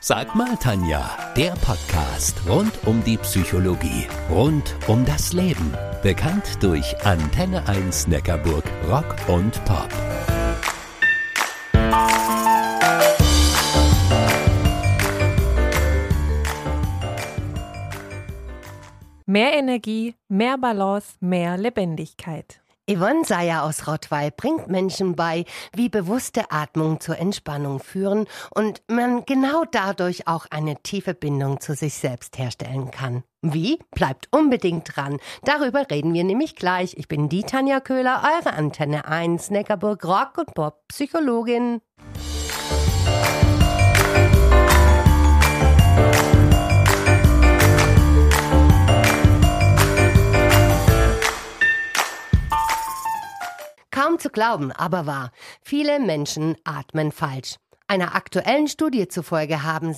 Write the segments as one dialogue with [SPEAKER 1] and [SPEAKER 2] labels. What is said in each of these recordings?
[SPEAKER 1] Sag mal, Tanja, der Podcast rund um die Psychologie, rund um das Leben. Bekannt durch Antenne 1 Neckarburg Rock und Pop.
[SPEAKER 2] Mehr Energie, mehr Balance, mehr Lebendigkeit.
[SPEAKER 3] Yvonne Seyer aus Rottweil bringt Menschen bei, wie bewusste Atmung zur Entspannung führen und man genau dadurch auch eine tiefe Bindung zu sich selbst herstellen kann. Wie? Bleibt unbedingt dran. Darüber reden wir nämlich gleich. Ich bin die Tanja Köhler, eure Antenne 1 Neckarburg Rock und Pop Psychologin. Kaum zu glauben, aber wahr. Viele Menschen atmen falsch. Einer aktuellen Studie zufolge haben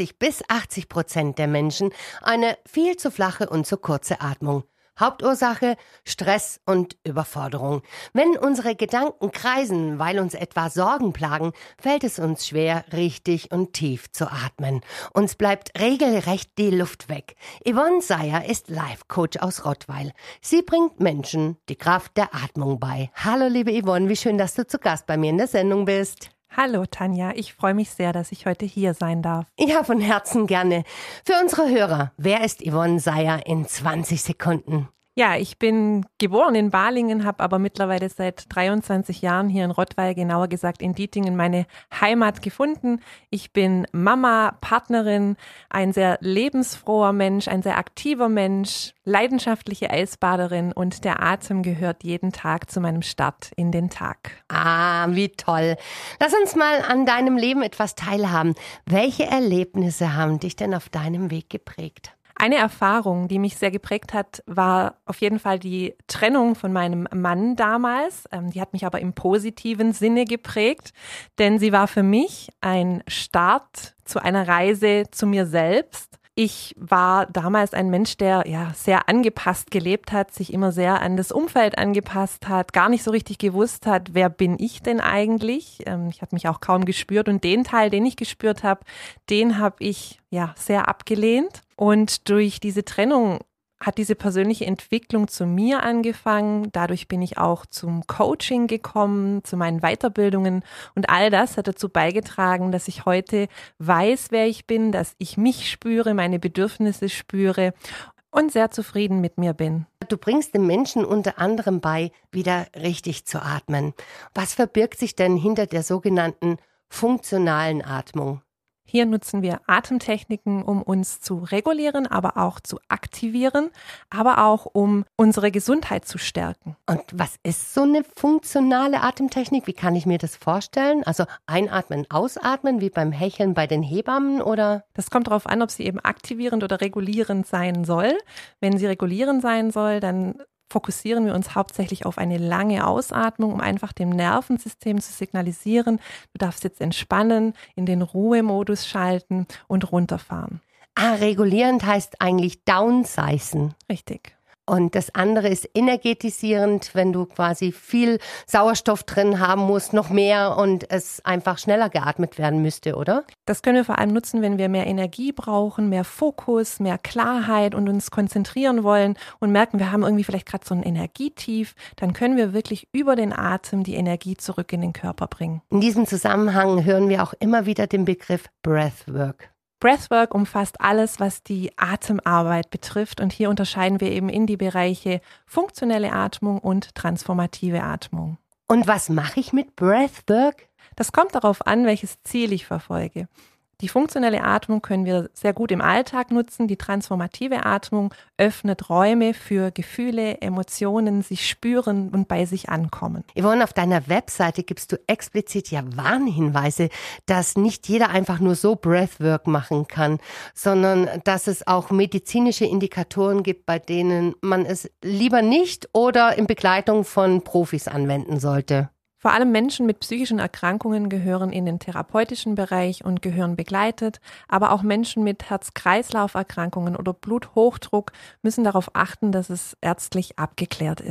[SPEAKER 3] 60-80% der Menschen eine viel zu flache und zu kurze Atmung. Hauptursache: Stress und Überforderung. Wenn unsere Gedanken kreisen, weil uns etwa Sorgen plagen, fällt es uns schwer, richtig und tief zu atmen. Uns bleibt regelrecht die Luft weg. Yvonne Seyer ist Life-Coach aus Rottweil. Sie bringt Menschen die Kraft der Atmung bei. Hallo liebe Yvonne, wie schön, dass du zu Gast bei mir in der Sendung bist.
[SPEAKER 2] Hallo Tanja, ich freue mich sehr, dass ich heute hier sein darf.
[SPEAKER 3] Ja, von Herzen gerne. Für unsere Hörer, wer ist Yvonne Seyer in 20 Sekunden?
[SPEAKER 2] Ja, ich bin geboren in Balingen, habe aber mittlerweile seit 23 Jahren hier in Rottweil, genauer gesagt in Dietingen, meine Heimat gefunden. Ich bin Mama, Partnerin, ein sehr lebensfroher Mensch, ein sehr aktiver Mensch, leidenschaftliche Eisbaderin und der Atem gehört jeden Tag zu meinem Start in den Tag.
[SPEAKER 3] Ah, wie toll. Lass uns mal an deinem Leben etwas teilhaben. Welche Erlebnisse haben dich denn auf deinem Weg geprägt?
[SPEAKER 2] Eine Erfahrung, die mich sehr geprägt hat, war auf jeden Fall die Trennung von meinem Mann damals. Die hat mich aber im positiven Sinne geprägt, denn sie war für mich ein Start zu einer Reise zu mir selbst. Ich war damals ein Mensch, der sehr angepasst gelebt hat, sich immer sehr an das Umfeld angepasst hat, gar nicht so richtig gewusst hat, wer bin ich denn eigentlich? Ich habe mich auch kaum gespürt und den Teil, den ich gespürt habe, den habe ich sehr abgelehnt. Und durch diese Trennung hat diese persönliche Entwicklung zu mir angefangen. Dadurch bin ich auch zum Coaching gekommen, zu meinen Weiterbildungen. Und all das hat dazu beigetragen, dass ich heute weiß, wer ich bin, dass ich mich spüre, meine Bedürfnisse spüre und sehr zufrieden mit mir bin.
[SPEAKER 3] Du bringst den Menschen unter anderem bei, wieder richtig zu atmen. Was verbirgt sich denn hinter der sogenannten funktionalen Atmung?
[SPEAKER 2] Hier nutzen wir Atemtechniken, um uns zu regulieren, aber auch zu aktivieren, aber auch um unsere Gesundheit zu stärken.
[SPEAKER 3] Und was ist so eine funktionale Atemtechnik? Wie kann ich mir das vorstellen? Also einatmen, ausatmen, wie beim Hecheln bei den Hebammen, oder?
[SPEAKER 2] Das kommt darauf an, ob sie eben aktivierend oder regulierend sein soll. Wenn sie regulierend sein soll, dann fokussieren wir uns hauptsächlich auf eine lange Ausatmung, um einfach dem Nervensystem zu signalisieren, du darfst jetzt entspannen, in den Ruhemodus schalten und runterfahren.
[SPEAKER 3] Regulierend heißt eigentlich downsizen.
[SPEAKER 2] Richtig.
[SPEAKER 3] Und das andere ist energetisierend, wenn du quasi viel Sauerstoff drin haben musst, noch mehr und es einfach schneller geatmet werden müsste, oder?
[SPEAKER 2] Das können wir vor allem nutzen, wenn wir mehr Energie brauchen, mehr Fokus, mehr Klarheit und uns konzentrieren wollen und merken, wir haben irgendwie vielleicht gerade so ein Energietief, dann können wir wirklich über den Atem die Energie zurück in den Körper bringen.
[SPEAKER 3] In diesem Zusammenhang hören wir auch immer wieder den Begriff Breathwork.
[SPEAKER 2] Breathwork umfasst alles, was die Atemarbeit betrifft und hier unterscheiden wir eben in die Bereiche funktionelle Atmung und transformative Atmung.
[SPEAKER 3] Und was mache ich mit Breathwork?
[SPEAKER 2] Das kommt darauf an, welches Ziel ich verfolge. Die funktionelle Atmung können wir sehr gut im Alltag nutzen. Die transformative Atmung öffnet Räume für Gefühle, Emotionen, sich spüren und bei sich ankommen.
[SPEAKER 3] Yvonne, auf deiner Webseite gibst du explizit Warnhinweise, dass nicht jeder einfach nur so Breathwork machen kann, sondern dass es auch medizinische Indikatoren gibt, bei denen man es lieber nicht oder in Begleitung von Profis anwenden sollte.
[SPEAKER 2] Vor allem Menschen mit psychischen Erkrankungen gehören in den therapeutischen Bereich und gehören begleitet, aber auch Menschen mit Herz-Kreislauf-Erkrankungen oder Bluthochdruck müssen darauf achten, dass es ärztlich abgeklärt ist.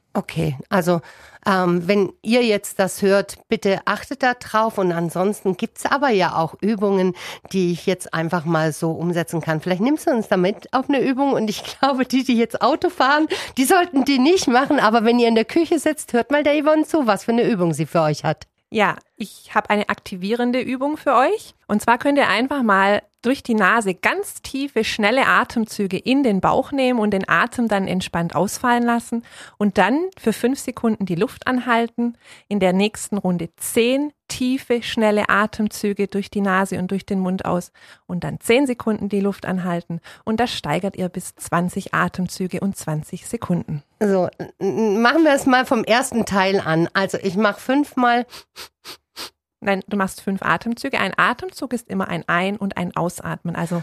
[SPEAKER 3] Okay, also wenn ihr jetzt das hört, bitte achtet da drauf und ansonsten gibt's aber ja auch Übungen, die ich jetzt einfach mal so umsetzen kann. Vielleicht nimmst du uns damit auf eine Übung und ich glaube, die jetzt Auto fahren, die sollten die nicht machen, aber wenn ihr in der Küche sitzt, hört mal der Yvonne zu, was für eine Übung sie für euch hat.
[SPEAKER 2] Ja, ich habe eine aktivierende Übung für euch. Und zwar könnt ihr einfach mal durch die Nase ganz tiefe, schnelle Atemzüge in den Bauch nehmen und den Atem dann entspannt ausfallen lassen und dann für 5 Sekunden die Luft anhalten. In der nächsten Runde 10 tiefe, schnelle Atemzüge durch die Nase und durch den Mund aus und dann 10 Sekunden die Luft anhalten. Und das steigert ihr bis 20 Atemzüge und 20 Sekunden.
[SPEAKER 3] So, machen wir es mal vom ersten Teil an. Also ich mache 5 Mal.
[SPEAKER 2] Nein, du machst 5 Atemzüge. Ein Atemzug ist immer ein Ein- und ein Ausatmen. Also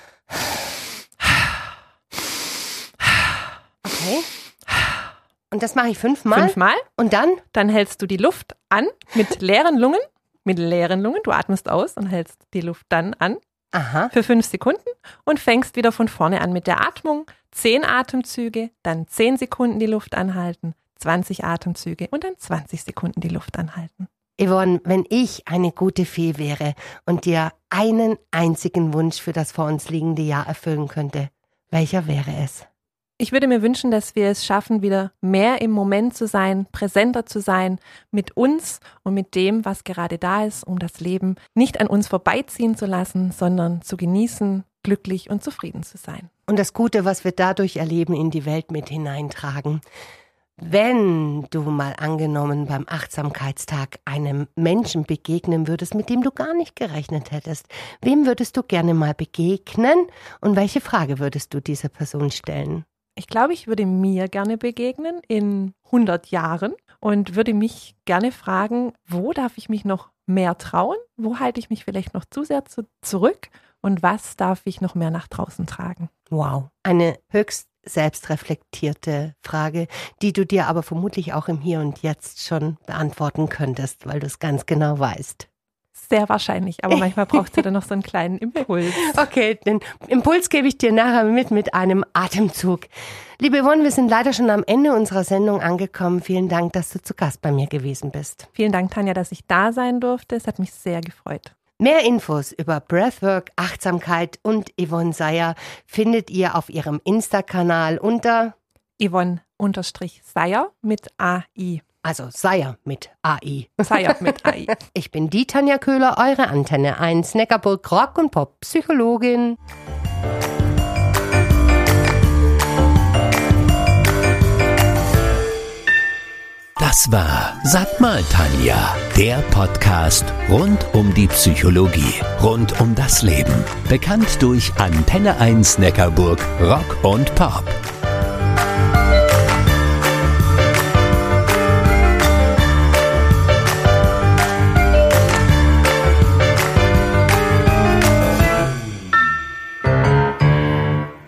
[SPEAKER 3] okay. Und das mache ich 5 Mal?
[SPEAKER 2] 5 Mal.
[SPEAKER 3] Und dann?
[SPEAKER 2] Dann hältst du die Luft an mit leeren Lungen. Mit leeren Lungen. Du atmest aus und hältst die Luft dann an.
[SPEAKER 3] Aha.
[SPEAKER 2] Für 5 Sekunden und fängst wieder von vorne an mit der Atmung. 10 Atemzüge, dann 10 Sekunden die Luft anhalten, 20 Atemzüge und dann 20 Sekunden die Luft anhalten.
[SPEAKER 3] Yvonne, wenn ich eine gute Fee wäre und dir einen einzigen Wunsch für das vor uns liegende Jahr erfüllen könnte, welcher wäre es?
[SPEAKER 2] Ich würde mir wünschen, dass wir es schaffen, wieder mehr im Moment zu sein, präsenter zu sein mit uns und mit dem, was gerade da ist, um das Leben nicht an uns vorbeiziehen zu lassen, sondern zu genießen, glücklich und zufrieden zu sein.
[SPEAKER 3] Und das Gute, was wir dadurch erleben, in die Welt mit hineintragen. Wenn du mal angenommen beim Achtsamkeitstag einem Menschen begegnen würdest, mit dem du gar nicht gerechnet hättest, wem würdest du gerne mal begegnen und welche Frage würdest du dieser Person stellen?
[SPEAKER 2] Ich glaube, ich würde mir gerne begegnen in 100 Jahren und würde mich gerne fragen, wo darf ich mich noch mehr trauen? Wo halte ich mich vielleicht noch zu sehr zurück? Und was darf ich noch mehr nach draußen tragen?
[SPEAKER 3] Wow, eine höchst selbstreflektierte Frage, die du dir aber vermutlich auch im Hier und Jetzt schon beantworten könntest, weil du es ganz genau weißt.
[SPEAKER 2] Sehr wahrscheinlich, aber manchmal braucht es ja dann noch so einen kleinen Impuls.
[SPEAKER 3] Okay, den Impuls gebe ich dir nachher mit einem Atemzug. Liebe Yvonne, wir sind leider schon am Ende unserer Sendung angekommen. Vielen Dank, dass du zu Gast bei mir gewesen bist.
[SPEAKER 2] Vielen Dank, Tanja, dass ich da sein durfte. Es hat mich sehr gefreut.
[SPEAKER 3] Mehr Infos über Breathwork, Achtsamkeit und Yvonne Seyer findet ihr auf ihrem Insta-Kanal unter
[SPEAKER 2] Yvonne_Seyer mit AI.
[SPEAKER 3] Also Seyer mit AI.
[SPEAKER 2] Seyer mit AI.
[SPEAKER 3] Ich bin die Tanja Köhler, eure Antenne 1 Neckarburg Rock- und Pop-Psychologin.
[SPEAKER 1] Das war Sag mal, Tanja, der Podcast rund um die Psychologie, rund um das Leben. Bekannt durch Antenne 1 Neckarburg Rock und Pop.